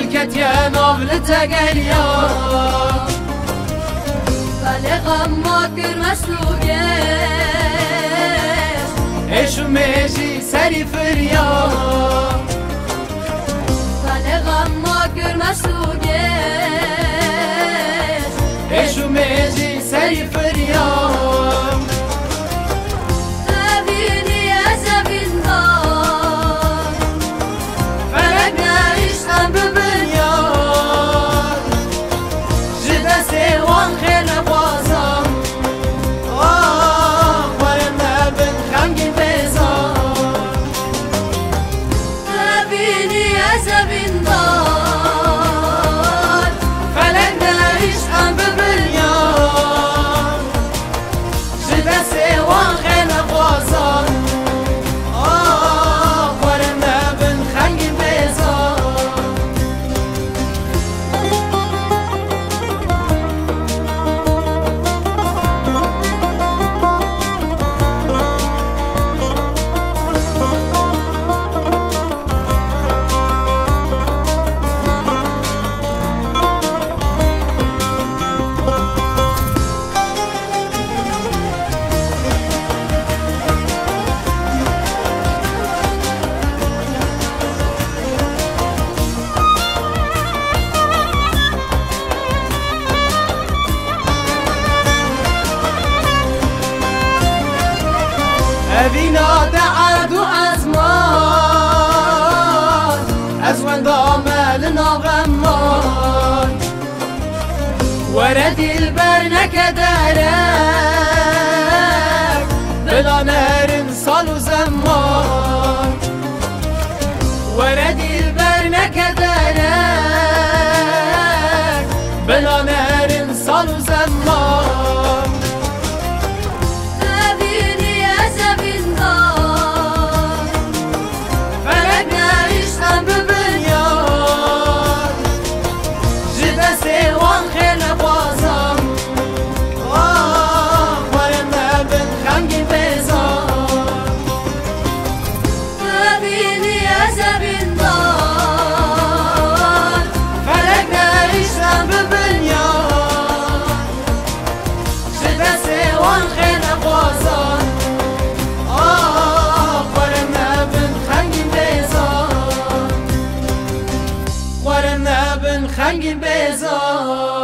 دلکت یا ناول تگریا بلغم ما کرمسلوگه ایشو میجی سری فریا بلغم ما کرمسلوگه ایشو میجی سری فریا أبينا دعاد وأزمان أزوان ضاملنا غمان وردي البرنك دارك بلا نار صالو زمان وردي البرنك دارك بلا نار صالو زمان خنگین بیزار